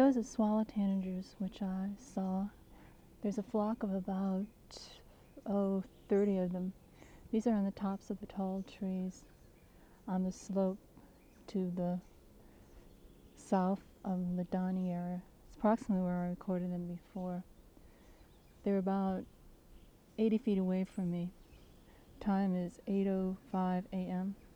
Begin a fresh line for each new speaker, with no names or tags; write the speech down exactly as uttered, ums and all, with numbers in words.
those are swallow tanagers, which I saw. There's a flock of about, oh, thirty of them. These are on the tops of the tall trees on the slope to the south of the Donny area. It's approximately where I recorded them before. They're about eighty feet away from me. Time is eight oh five a m